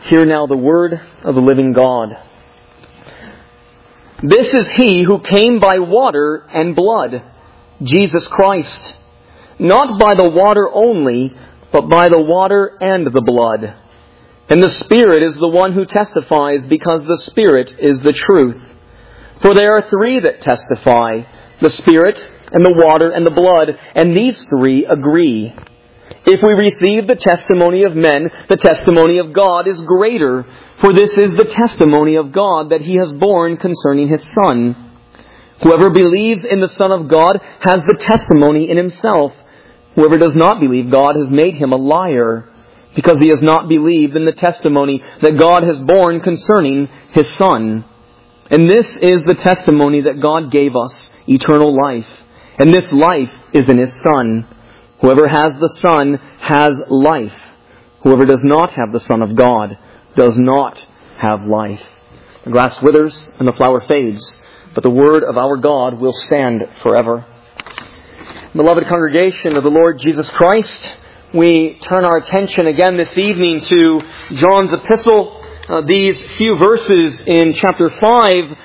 Hear now the word of the living God. This is He who came by water and blood, Jesus Christ, not by the water only, but by the water and the blood. And the Spirit is the one who testifies, because the Spirit is the truth. For there are three that testify, the Spirit and the water and the blood, and these three agree. If we receive the testimony of men, the testimony of God is greater, for this is the testimony of God that He has borne concerning His Son. Whoever believes in the Son of God has the testimony in himself. Whoever does not believe God has made him a liar, because he has not believed in the testimony that God has borne concerning His Son. And this is the testimony that God gave us, eternal life. And this life is in His Son. Whoever has the Son has life. Whoever does not have the Son of God does not have life. The grass withers and the flower fades, but the word of our God will stand forever. Beloved congregation of the Lord Jesus Christ, we turn our attention again this evening to John's epistle. These few verses in chapter 5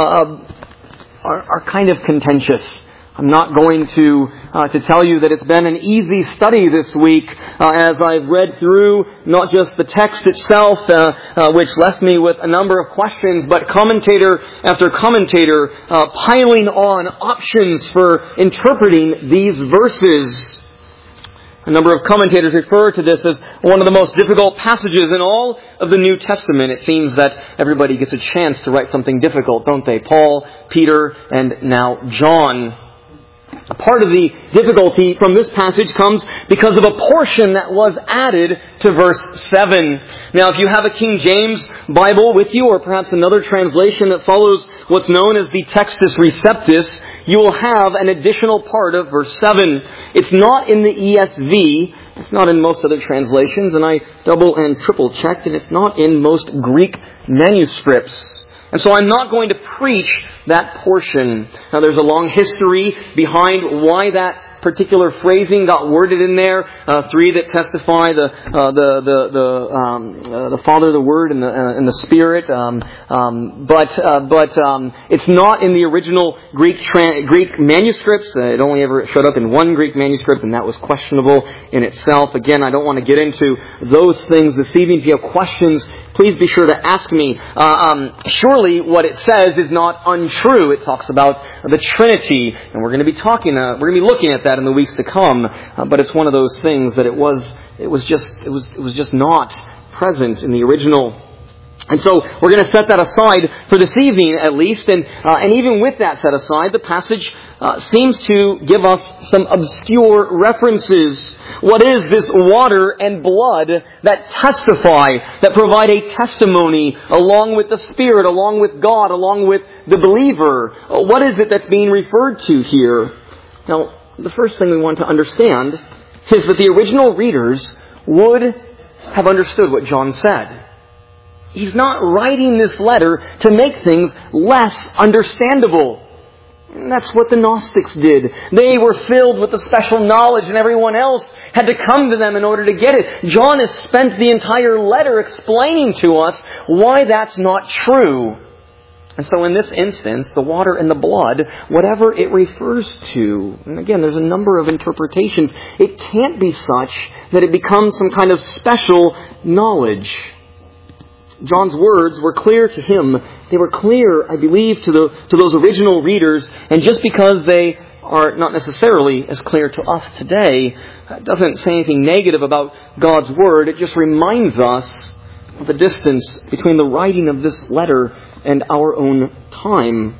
are kind of contentious. I'm not going to tell you that it's been an easy study this week as I've read through not just the text itself, which left me with a number of questions, but commentator after commentator piling on options for interpreting these verses. A number of commentators refer to this as one of the most difficult passages in all of the New Testament. It seems that everybody gets a chance to write something difficult, don't they? Paul, Peter, and now John. A part of the difficulty from this passage comes because of a portion that was added to verse 7. Now, if you have a King James Bible with you, or perhaps another translation that follows what's known as the Textus Receptus, you will have an additional part of verse 7. It's not in the ESV. It's not in most other translations, and I double and triple checked, and it's not in most Greek manuscripts. And so I'm not going to preach that portion. Now, there's a long history behind why that particular phrasing got worded in there. Three that testify: the Father, the Word, and the Spirit. But it's not in the original Greek manuscripts. It only ever showed up in one Greek manuscript, and that was questionable in itself. Again, I don't want to get into those things this evening. If you have questions, please be sure to ask me. Surely, what it says is not untrue. It talks about the Trinity, and we're going to be looking at that in the weeks to come. But it's one of those things that it was just not present in the original. And so we're going to set that aside for this evening, at least. And even with that set aside, the passage seems to give us some obscure references. What is this water and blood that testify, that provide a testimony along with the Spirit, along with God, along with the believer? What is it that's being referred to here? Now, the first thing we want to understand is that the original readers would have understood what John said. He's not writing this letter to make things less understandable. And that's what the Gnostics did. They were filled with the special knowledge, and everyone else had to come to them in order to get it. John has spent the entire letter explaining to us why that's not true. And so in this instance, the water and the blood, whatever it refers to, and again, there's a number of interpretations, it can't be such that it becomes some kind of special knowledge. John's words were clear to him. They were clear, I believe, to those original readers. And just because they are not necessarily as clear to us today, it doesn't say anything negative about God's Word. It just reminds us of the distance between the writing of this letter and our own time.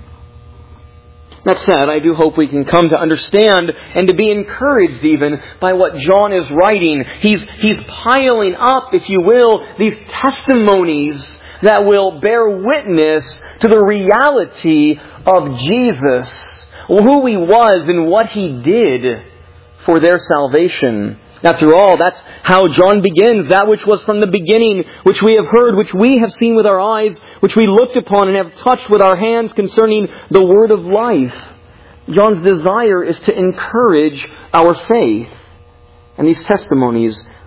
That said, I do hope we can come to understand and to be encouraged even by what John is writing. He's piling up, if you will, these testimonies that will bear witness to the reality of Jesus, who He was and what He did for their salvation. After all, that's how John begins, that which was from the beginning, which we have heard, which we have seen with our eyes, which we looked upon and have touched with our hands concerning the word of life. John's desire is to encourage our faith. And these testimonies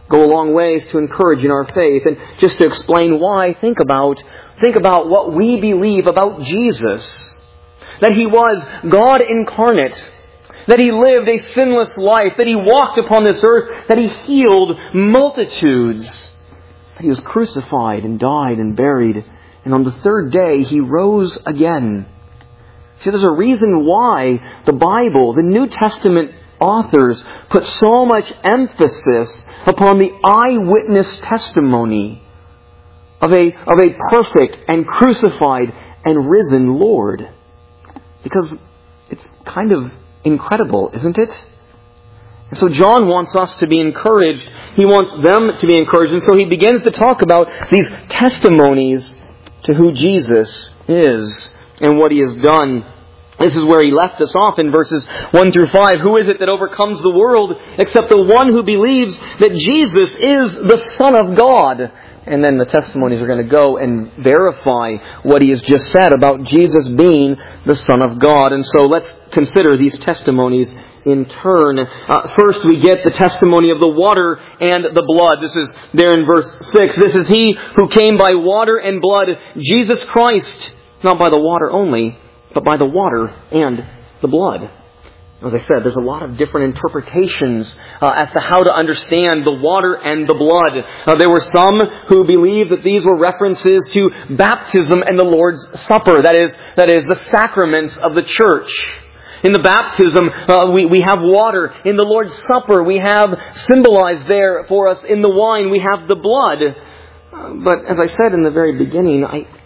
go a long ways to encourage in our faith. And just to explain why, think about what we believe about Jesus. That He was God incarnate. That He lived a sinless life. That He walked upon this earth. That He healed multitudes. That He was crucified and died and buried. And on the third day, He rose again. See, there's a reason why the Bible, the New Testament authors, put so much emphasis upon the eyewitness testimony of a perfect and crucified and risen Lord. Because it's kind of incredible, isn't it? And so John wants us to be encouraged. He wants them to be encouraged. And so he begins to talk about these testimonies to who Jesus is and what He has done. This is where he left us off in verses 1 through 5. Who is it that overcomes the world except the one who believes that Jesus is the Son of God? And then the testimonies are going to go and verify what he has just said about Jesus being the Son of God. And so let's consider these testimonies in turn. First, we get the testimony of the water and the blood. This is there in verse 6. This is He who came by water and blood, Jesus Christ, not by the water only, but by the water and the blood. As I said, there's a lot of different interpretations as to how to understand the water and the blood. There were some who believed that these were references to baptism and the Lord's Supper. That is the sacraments of the church. In the baptism, we have water. In the Lord's Supper, we have symbolized there for us in the wine, we have the blood. But as I said in the very beginning,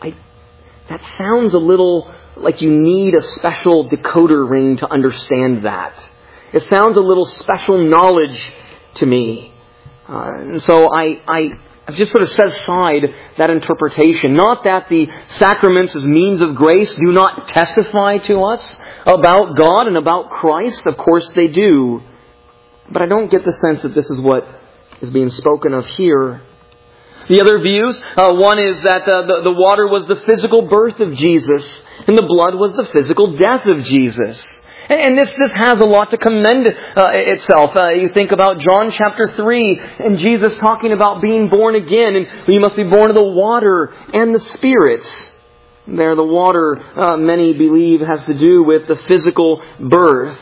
that sounds a little like you need a special decoder ring to understand that. It sounds a little special knowledge to me. And so I've just sort of set aside that interpretation. Not that the sacraments as means of grace do not testify to us about God and about Christ. Of course they do. But I don't get the sense that this is what is being spoken of here. The other views, one is that the water was the physical birth of Jesus, and the blood was the physical death of Jesus. And this has a lot to commend itself. You think about John chapter 3, and Jesus talking about being born again, and you must be born of the water and the Spirit. There, the water, many believe, has to do with the physical birth.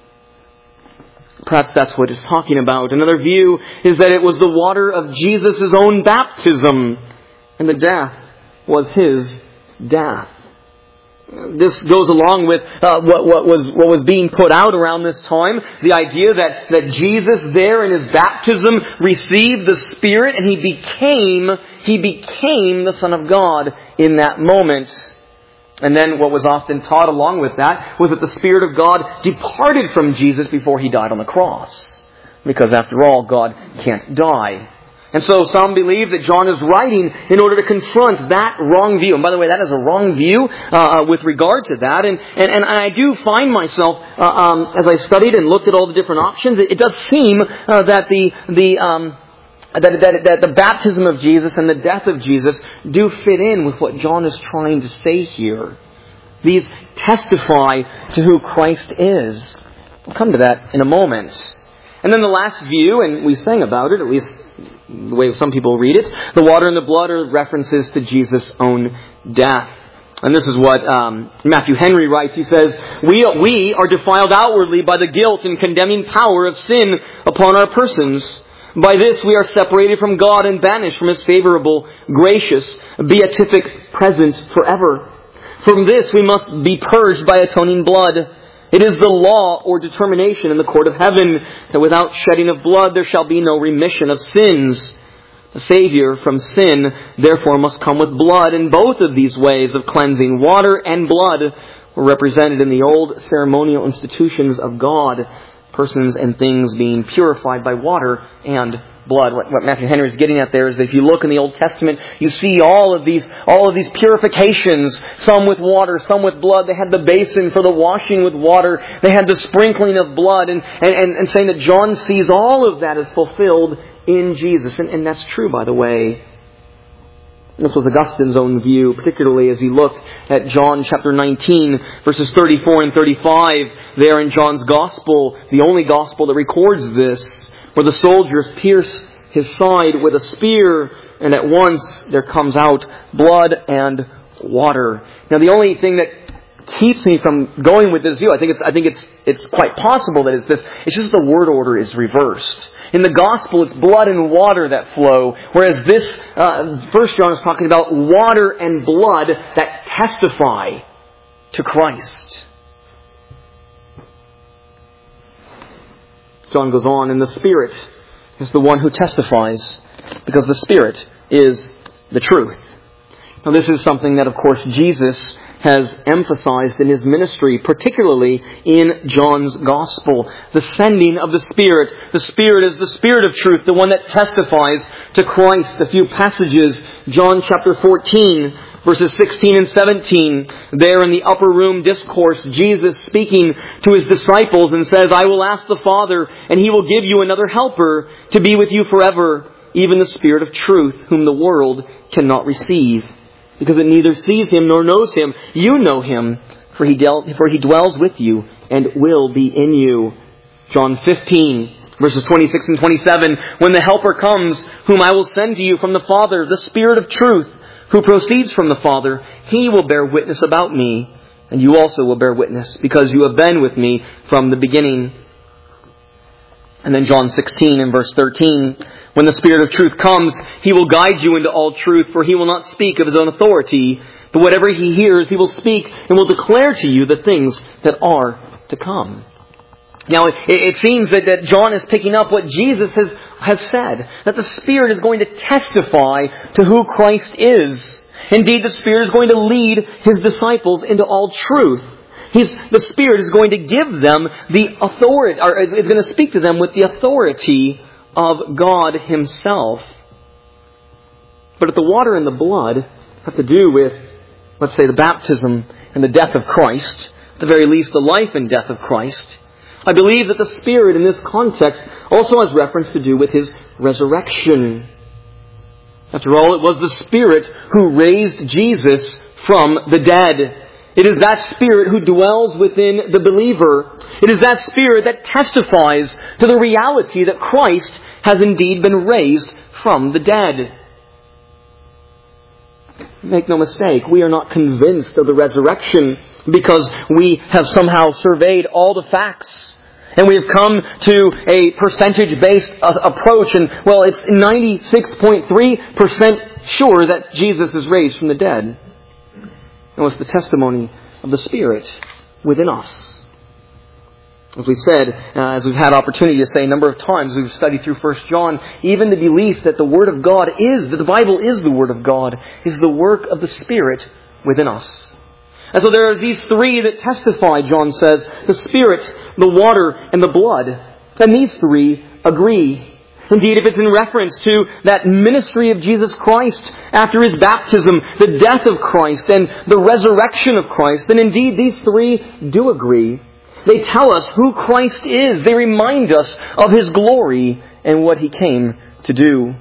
Perhaps that's what it's talking about. Another view is that it was the water of Jesus' own baptism, and the death was His death. This goes along with what was being put out around this time. The idea that Jesus there in His baptism received the Spirit and He became the Son of God in that moment. And then what was often taught along with that was that the Spirit of God departed from Jesus before He died on the cross. Because after all, God can't die. And so some believe that John is writing in order to confront that wrong view. And by the way, that is a wrong view with regard to that. And I do find myself, as I studied and looked at all the different options, it does seem that the baptism of Jesus and the death of Jesus do fit in with what John is trying to say here. These testify to who Christ is. We'll come to that in a moment. And then the last view, and we sang about it, at least the way some people read it, the water and the blood are references to Jesus' own death. And this is what Matthew Henry writes. He says, We are defiled outwardly by the guilt and condemning power of sin upon our persons. By this we are separated from God and banished from His favorable, gracious, beatific presence forever. From this we must be purged by atoning blood. It is the law or determination in the court of heaven that without shedding of blood there shall be no remission of sins. The Savior from sin therefore must come with blood, and both of these ways of cleansing, water and blood, were represented in the old ceremonial institutions of God, persons and things being purified by water and blood. What Matthew Henry is getting at there is that if you look in the Old Testament, you see all of these purifications, some with water, some with blood. They had the basin for the washing with water. They had the sprinkling of blood, and saying that John sees all of that as fulfilled in Jesus. And that's true, by the way. This was Augustine's own view, particularly as he looked at John chapter 19, verses 34 and 35, there in John's Gospel, the only Gospel that records this, where the soldiers pierced his side with a spear, and at once there comes out blood and water. Now, the only thing that keeps me from going with this view, I think it's quite possible that it's this. It's just the word order is reversed. In the gospel, it's blood and water that flow, whereas this 1 John is talking about water and blood that testify to Christ. John goes on, and the Spirit is the one who testifies, because the Spirit is the truth. Now, this is something that, of course, Jesus has emphasized in his ministry, particularly in John's Gospel. The sending of the Spirit. The Spirit is the Spirit of truth, the one that testifies to Christ. A few passages, John chapter 14, verses 16 and 17. There in the upper room discourse, Jesus speaking to his disciples and says, "I will ask the Father, and he will give you another helper to be with you forever, even the Spirit of truth, whom the world cannot receive, because it neither sees him nor knows him. You know him, for he dwells with you and will be in you." John 15, verses 26 and 27. "When the Helper comes, whom I will send to you from the Father, the Spirit of truth, who proceeds from the Father, he will bear witness about me, and you also will bear witness, because you have been with me from the beginning." And then John 16 and verse 13. "When the Spirit of truth comes, he will guide you into all truth, for he will not speak of his own authority, but whatever he hears, he will speak and will declare to you the things that are to come." Now, it seems that John is picking up what Jesus has said, that the Spirit is going to testify to who Christ is. Indeed, the Spirit is going to lead his disciples into all truth. The Spirit is going to give them the authority, or is going to speak to them with the authority of God himself. But if the water and the blood have to do with, let's say, the baptism and the death of Christ, at the very least the life and death of Christ, I believe that the Spirit in this context also has reference to do with his resurrection. After all, it was the Spirit who raised Jesus from the dead. It is that Spirit who dwells within the believer. It is that Spirit that testifies to the reality that Christ has indeed been raised from the dead. Make no mistake, we are not convinced of the resurrection because we have somehow surveyed all the facts. And we have come to a percentage-based approach, and, well, it's 96.3% sure that Jesus is raised from the dead. And it's the testimony of the Spirit within us. As we said, as we've had opportunity to say a number of times, we've studied through 1 John, even the belief that the Word of God that the Bible is the Word of God, is the work of the Spirit within us. And so there are these three that testify, John says, the Spirit, the water, and the blood. And these three agree. Indeed, if it's in reference to that ministry of Jesus Christ after his baptism, the death of Christ, and the resurrection of Christ, then indeed these three do agree. They tell us who Christ is. They remind us of his glory and what he came to do.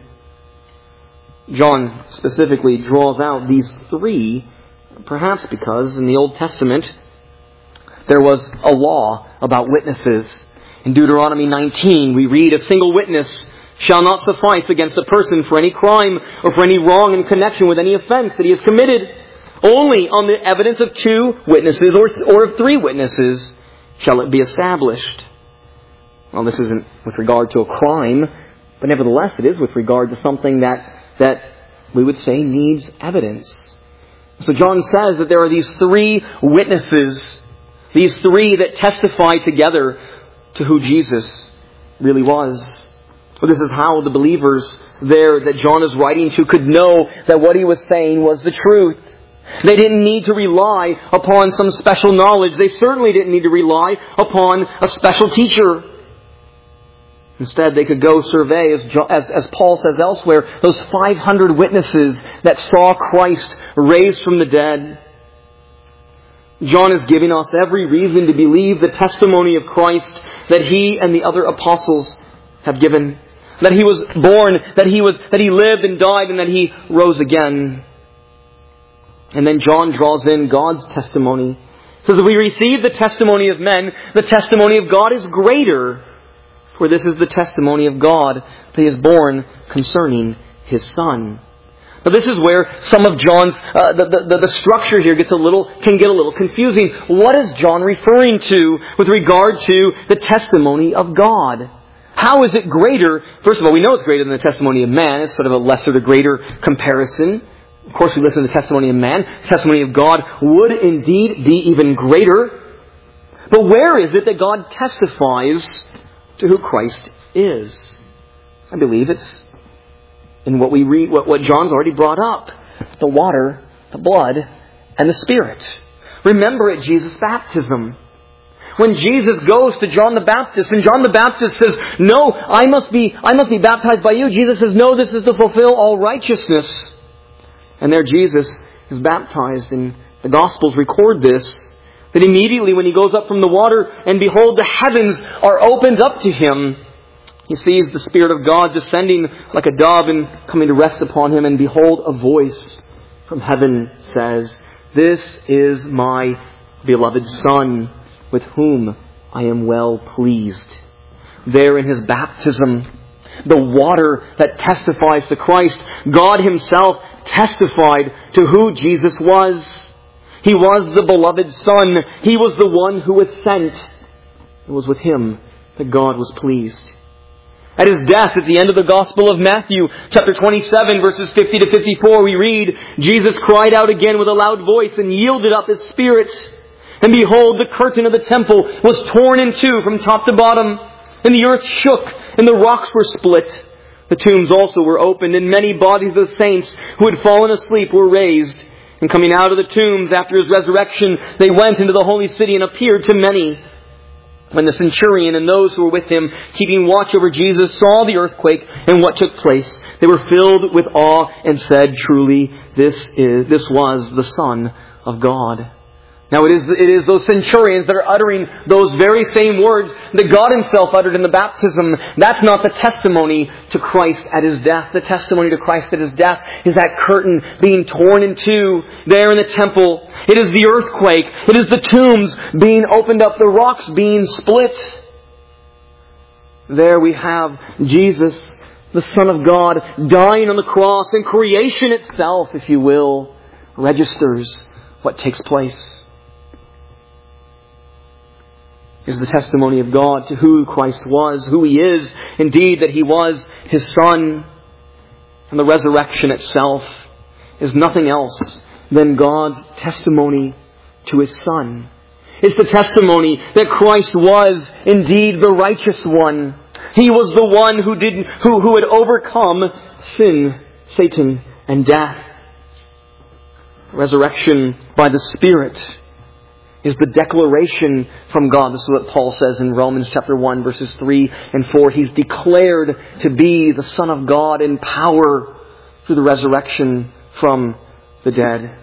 John specifically draws out these three, perhaps because in the Old Testament there was a law about witnesses. In Deuteronomy 19 we read, "A single witness shall not suffice against a person for any crime or for any wrong in connection with any offense that he has committed. Only on the evidence of 2 witnesses or of 3 witnesses shall it be established." Well, this isn't with regard to a crime, but nevertheless it is with regard to something that we would say needs evidence. So John says that there are these 3 witnesses, these 3 that testify together to who Jesus really was. Well, this is how the believers there that John is writing to could know that what he was saying was the truth. They didn't need to rely upon some special knowledge. They certainly didn't need to rely upon a special teacher. Instead, they could go survey, as Paul says elsewhere, those 500 witnesses that saw Christ raised from the dead. John is giving us every reason to believe the testimony of Christ that he and the other apostles have given. That he was born, that he lived and died, and that he rose again. And then John draws in God's testimony. He says, if we receive the testimony of men, the testimony of God is greater. For this is the testimony of God that He has borne concerning His Son. Now this is where some of John's, the structure here can get a little confusing. What is John referring to with regard to the testimony of God? How is it greater? First of all, we know it's greater than the testimony of man. It's sort of a lesser to greater comparison. Of course, we listen to the testimony of man. The testimony of God would indeed be even greater. But where is it that God testifies to who Christ is? I believe it's in what we read, what John's already brought up. The water, the blood, and the Spirit. Remember at Jesus' baptism. When Jesus goes to John the Baptist, and John the Baptist says, "No, I must be baptized by you." Jesus says, "No, this is to fulfill all righteousness." And there Jesus is baptized, and the Gospels record this, that immediately when He goes up from the water, and behold, the heavens are opened up to Him. He sees the Spirit of God descending like a dove and coming to rest upon Him, and behold, a voice from heaven says, "This is my beloved Son, with whom I am well pleased." There in His baptism, the water that testifies to Christ, God Himself testified to who Jesus was. He was the beloved Son. He was the one who was sent. It was with Him that God was pleased. At His death, at the end of the Gospel of Matthew, chapter 27, verses 50 to 54, we read, "Jesus cried out again with a loud voice and yielded up His spirit. And behold, the curtain of the temple was torn in two from top to bottom, and the earth shook, and the rocks were split. The tombs also were opened, and many bodies of the saints who had fallen asleep were raised. And coming out of the tombs after His resurrection, they went into the holy city and appeared to many. When the centurion and those who were with him, keeping watch over Jesus, saw the earthquake and what took place, they were filled with awe and said, 'Truly, this was the Son of God.'" Now it is those centurions that are uttering those very same words that God Himself uttered in the baptism. That's not the testimony to Christ at His death. The testimony to Christ at His death is that curtain being torn in two there in the temple. It is the earthquake. It is the tombs being opened up, the rocks being split. There we have Jesus, the Son of God, dying on the cross, and creation itself, if you will, registers what takes place. Is the testimony of God to who Christ was, who He is, indeed that He was His Son. And the resurrection itself is nothing else than God's testimony to His Son. It's the testimony that Christ was indeed the righteous one. He was the one who had overcome sin, Satan, and death. Resurrection by the Spirit is the declaration from God. This is what Paul says in Romans chapter 1, verses 3 and 4. He's declared to be the Son of God in power through the resurrection from the dead.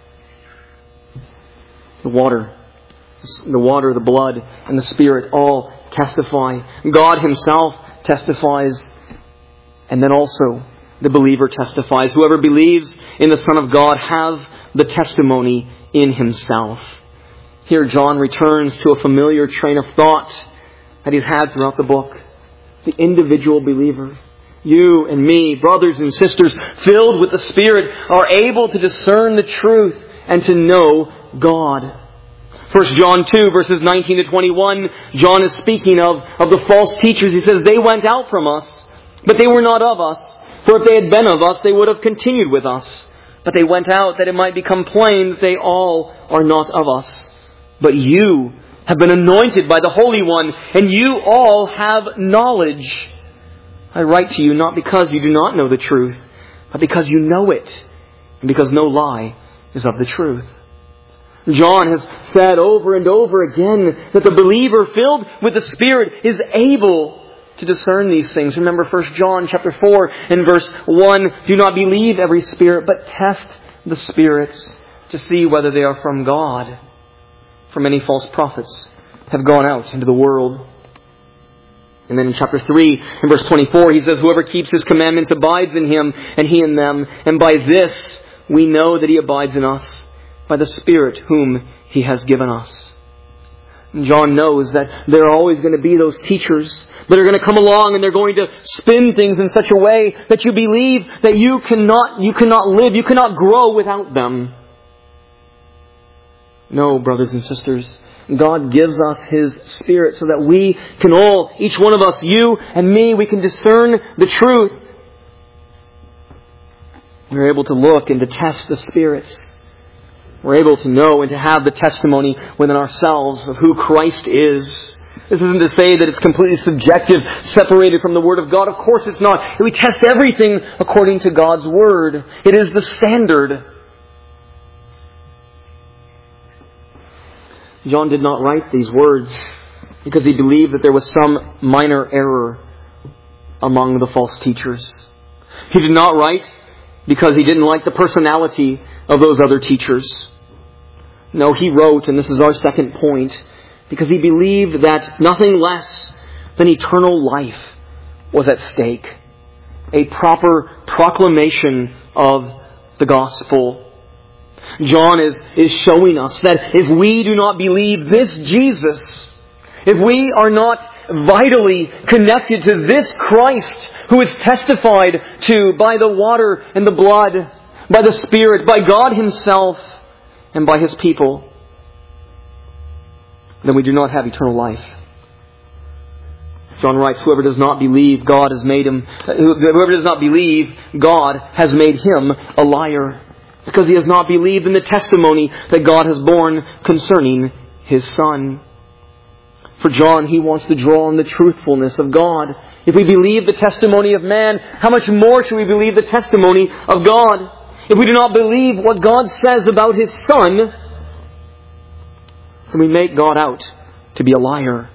The water, the blood, and the Spirit all testify. God Himself testifies, and then also the believer testifies. Whoever believes in the Son of God has the testimony in himself. Here John returns to a familiar train of thought that he's had throughout the book. The individual believer, you and me, brothers and sisters, filled with the Spirit, are able to discern the truth and to know God. 1 John 2, verses 19 to 21, John is speaking of the false teachers. He says, "They went out from us, but they were not of us. For if they had been of us, they would have continued with us. But they went out that it might become plain that they all are not of us. But you have been anointed by the Holy One, and you all have knowledge. I write to you not because you do not know the truth, but because you know it, and because no lie is of the truth." John has said over and over again that the believer filled with the Spirit is able to discern these things. Remember 1 John chapter 4 and verse 1, "Do not believe every spirit, but test the spirits to see whether they are from God. For many false prophets have gone out into the world." And then in chapter 3 and verse 24, he says, "Whoever keeps His commandments abides in Him, and He in them. And by this we know that He abides in us, by the Spirit whom He has given us." John knows that there are always going to be those teachers that are going to come along and they're going to spin things in such a way that you believe that you cannot live, you cannot grow without them. No, brothers and sisters, God gives us His Spirit so that we can all, each one of us, you and me, we can discern the truth. We're able to look and to test the spirits. We're able to know and to have the testimony within ourselves of who Christ is. This isn't to say that it's completely subjective, separated from the Word of God. Of course it's not. We test everything according to God's Word. It is the standard. John did not write these words because he believed that there was some minor error among the false teachers. He did not write because he didn't like the personality of those other teachers. No, he wrote, and this is our second point, because he believed that nothing less than eternal life was at stake. A proper proclamation of the gospel. John is showing us that if we do not believe this Jesus, if we are not vitally connected to this Christ who is testified to by the water and the blood, by the Spirit, by God Himself, and by His people, then we do not have eternal life. John writes, whoever does not believe God has made him a liar, because he has not believed in the testimony that God has borne concerning His Son. For John, he wants to draw on the truthfulness of God. If we believe the testimony of man, how much more should we believe the testimony of God? If we do not believe what God says about His Son, then we make God out to be a liar.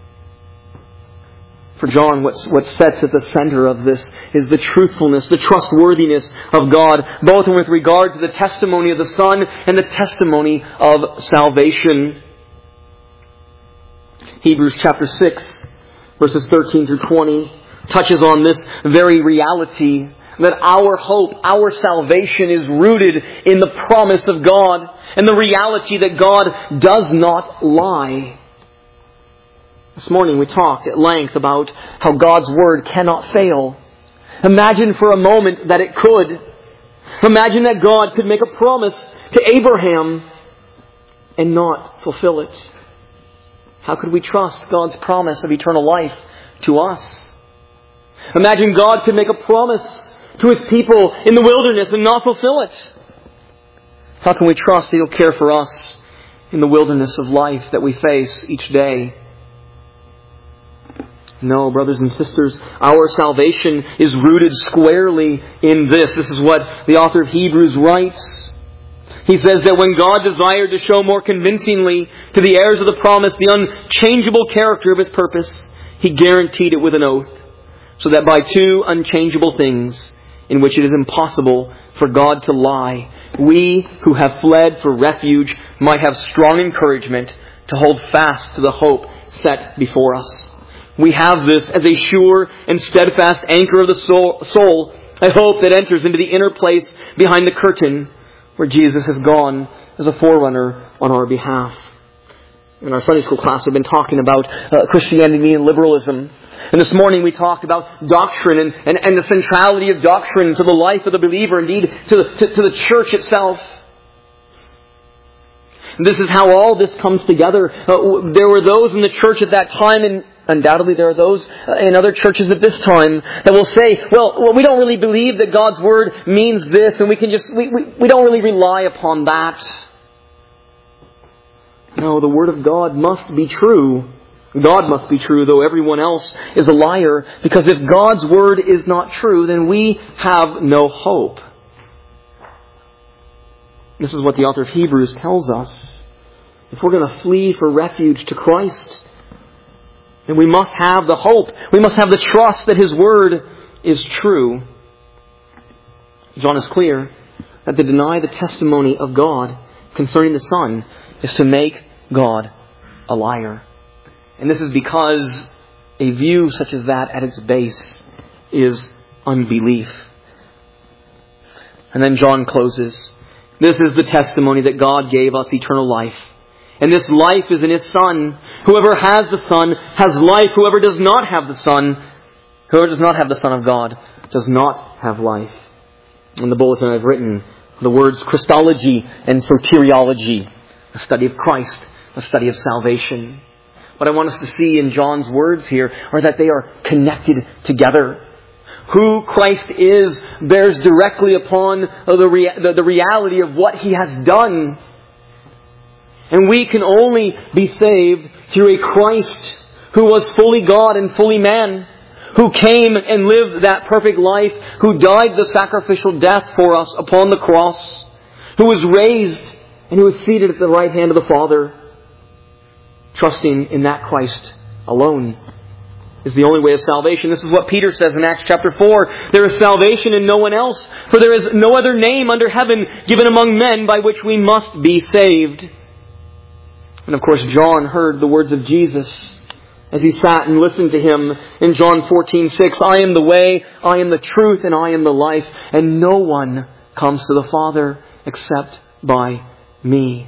For John, what sets at the center of this is the truthfulness, the trustworthiness of God, both with regard to the testimony of the Son and the testimony of salvation. Hebrews chapter 6, verses 13 through 20, touches on this very reality, that our hope, our salvation is rooted in the promise of God and the reality that God does not lie. This morning we talked at length about how God's Word cannot fail. Imagine for a moment that it could. Imagine that God could make a promise to Abraham and not fulfill it. How could we trust God's promise of eternal life to us? Imagine God could make a promise to His people in the wilderness and not fulfill it. How can we trust that He'll care for us in the wilderness of life that we face each day? No, brothers and sisters, our salvation is rooted squarely in this. This is what the author of Hebrews writes. He says that when God desired to show more convincingly to the heirs of the promise the unchangeable character of His purpose, He guaranteed it with an oath, so that by two unchangeable things, in which it is impossible for God to lie, we who have fled for refuge might have strong encouragement to hold fast to the hope set before us. We have this as a sure and steadfast anchor of the soul, a hope that enters into the inner place behind the curtain where Jesus has gone as a forerunner on our behalf. In our Sunday school class, we've been talking about Christianity and liberalism. And this morning we talked about doctrine and the centrality of doctrine to the life of the believer, indeed to the church itself. And this is how all this comes together. There were those in the church at that time, and undoubtedly there are those in other churches at this time, that will say, well, we don't really believe that God's Word means this, and we don't really rely upon that. No, the Word of God must be true. God must be true, though everyone else is a liar, because if God's Word is not true, then we have no hope. This is what the author of Hebrews tells us. If we're going to flee for refuge to Christ, then we must have the hope. We must have the trust that His Word is true. John is clear that to deny the testimony of God concerning the Son is to make God a liar. And this is because a view such as that at its base is unbelief. And then John closes. This is the testimony that God gave us eternal life, And this life is in His Son. Whoever has the Son has life. Whoever does not have the Son, whoever does not have the Son of God, does not have life. In the bulletin I've written the words Christology and soteriology, a study of Christ, a study of salvation. What I want us to see in John's words here are that they are connected together. Who Christ is bears directly upon the reality of what He has done. And we can only be saved through a Christ who was fully God and fully man, who came and lived that perfect life, who died the sacrificial death for us upon the cross, who was raised and who is seated at the right hand of the Father. Trusting in that Christ alone is the only way of salvation. This is what Peter says in Acts chapter 4. There is salvation in no one else, for there is no other name under heaven given among men by which we must be saved. And of course, John heard the words of Jesus as he sat and listened to Him in John 14:6. I am the way, I am the truth, and I am the life, and no one comes to the Father except by me.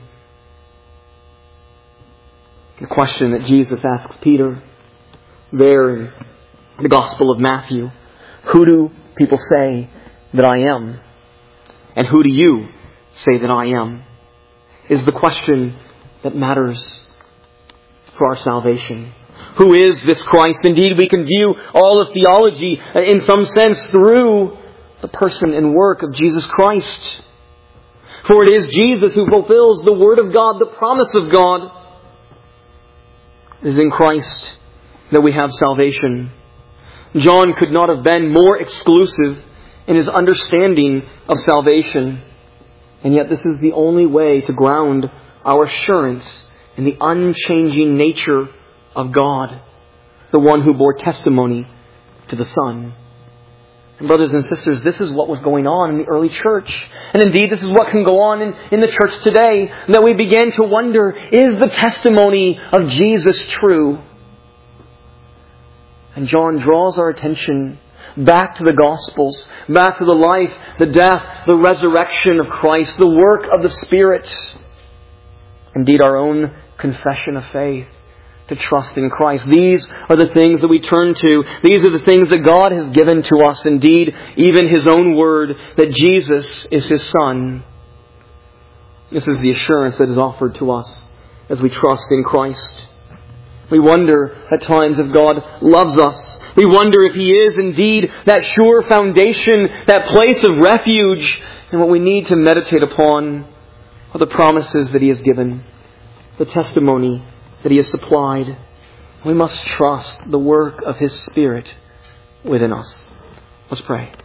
The question that Jesus asks Peter there in the Gospel of Matthew, who do people say that I am? And who do you say that I am? Is the question that matters for our salvation. Who is this Christ? Indeed, we can view all of theology in some sense through the person and work of Jesus Christ. For it is Jesus who fulfills the Word of God, the promise of God. It is in Christ that we have salvation. John could not have been more exclusive in his understanding of salvation. And yet this is the only way to ground our assurance in the unchanging nature of God, the one who bore testimony to the Son. And brothers and sisters, this is what was going on in the early church. And indeed, this is what can go on in the church today. That we begin to wonder, is the testimony of Jesus true? And John draws our attention back to the Gospels, back to the life, the death, the resurrection of Christ, the work of the Spirit. Indeed, our own confession of faith, to trust in Christ. These are the things that we turn to. These are the things that God has given to us. Indeed, even His own word, that Jesus is His Son. This is the assurance that is offered to us as we trust in Christ. We wonder at times if God loves us. We wonder if He is indeed that sure foundation, that place of refuge. And what we need to meditate upon are the promises that He has given, the testimony that He has supplied. We must trust the work of His Spirit within us. Let's pray.